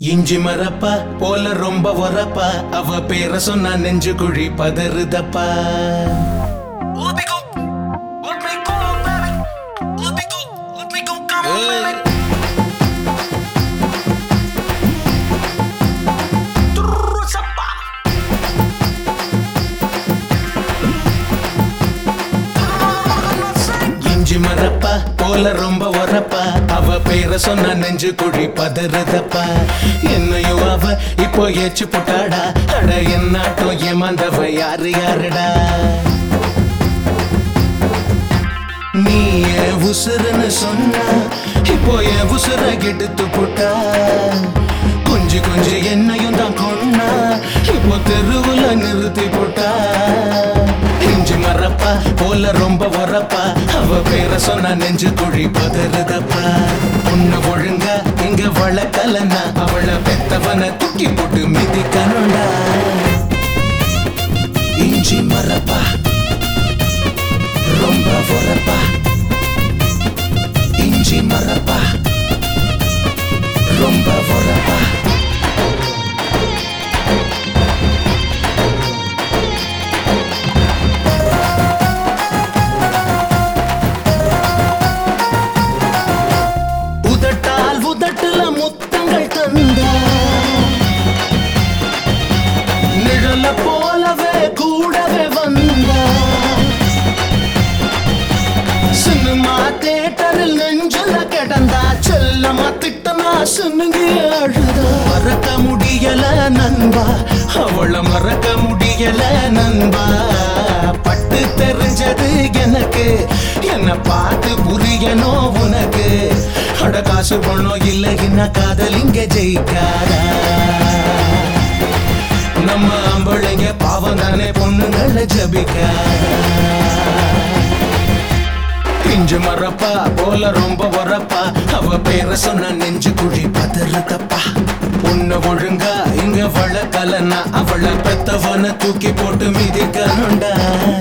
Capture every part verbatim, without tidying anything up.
இஞ்சி மரப்பா போல ரொம்ப வரப்பா அவ பேர சொன்னா நெஞ்சு குழி பதறுதப்பா. இஞ்சி மரப்பா போல ரொம்ப வரப்பா அவ பேர சொன்னா நெஞ்சு குழி பதறுதப்பா. என்னையும் அவ இப்போ ஏச்சு போட்டாடா. அட என்னாட்டம் ஏமாந்தவ யாரு யாருடா. நீ என் உசுருன்னு சொன்னா இப்போ என் உசுர கெடுத்து போட்டா. கொஞ்சி கொஞ்சி என்னையும் தான் கொன்னா இப்போ தெருவுல நிறுத்தி போட்டா. இஞ்சி மரப்பா போல ரொம்ப வரப்பா அவ பேர சொன்னா நெஞ்சு குழி பதறுதப்பா. உன்ன ஒழுங்கா இங்க வளர்க்கலன்னா அவளை பெத்தவனை தூக்கி போட்டு மிதிக்கணும்டா. இஞ்சி மரப்பா ரொம்ப வரப்பா. இஞ்சி மரப்பா ரொம்ப வரப்பா. உதட்டால் உதட்டுல முத்தங்கள் தந்தா நிழல போலவே கூடவே வந்தா. சினிமா தியேட்டரில் நெஞ்சுல கிடந்தா செல்லமா திட்டமா சுனுங்கி அழுதா. மறக்க முடியல நண்பா அவள மறக்க முடியல நண்பா. பட்டு தெரிஞ்சது எனக்கு என்ன பார்த்து புரியணும் உனக்கு. அட காசு பணம் இல்லைன்னா காதலிங்க ஜெயிக்காதா. நம்ம ஆம்பளைங்க பாவம் தானே பொண்ணுங்களை ஜபிக்காதா. இஞ்சி மரப்பா போல ரொம்ப வரப்பா அவ பேர சொன்ன நெஞ்சு குழி பதறுதப்பா. உன்ன ஒழுங்கா இங்க வளர்க்கலன்னா அவளை பெத்தவன தூக்கி போட்டு மிதிக்கணும்டா.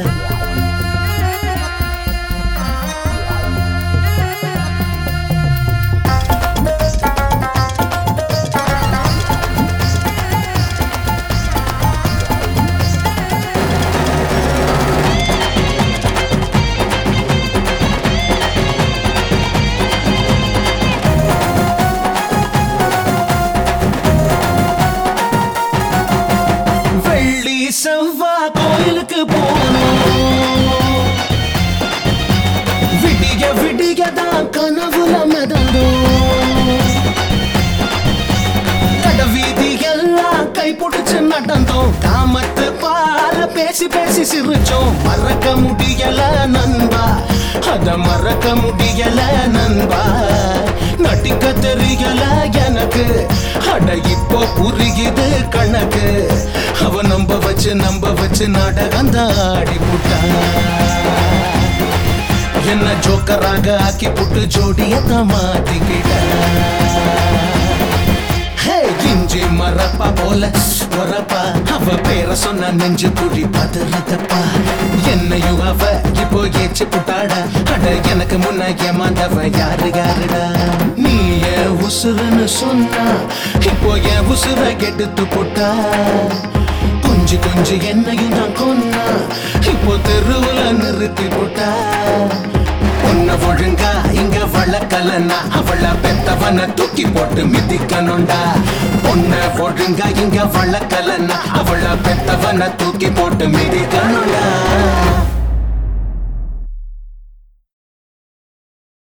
செவ்வா கோயிலுக்கு போனோம். விடிய விடியதான் கனவுல மிதந்தோம். கட வீதி எல்லாம் கை பிடிச்சு நடந்தோம். காமத்து பால பேசி பேசி சிரிச்சோம். மறக்க முடியல நண்பா அத மறக்க முடியல நண்பா. நடிக்க தெரியல எனக்கு அட இப்போ புரியுது கணக்கு. அவ நம்ப வச்சு நம்ப வச்சு நாடகம் ஆடி புட்டா. என்ன ஜோக்கராக ஆக்கி புட்டு ஜோடியத்தான் மாத்திக்கிட்ட. இஞ்சி மரப்பா போல வரப்பா அவ பேர சொன்ன நெஞ்சு குழி பதறுதப்பா. என்னையும் அவ இப்போ ஏச்சு புட்டாடா. அட எனக்கு முன்ன ஏமாந்தவ யாரு யாருடா. நீ என் உசுருன்னு சொன்னா இப்போ என் உசுர கெடுத்து போட்டா. கொஞ்சி கொஞ்சி என்னையும் தான் கொன்னா இப்போ தெருவுல நிறுத்தி போட்டா. உன்ன ஒழுங்கா இங்க வளர்க்கலன்னா அவளை பெத்தவன தூக்கி போட்டு மிதிக்கணும்டா. உன்ன ஒழுங்கா இங்க வளர்க்கலன்னா அவளை பெத்தவன தூக்கி போட்டு மிதிக்கணும்டா.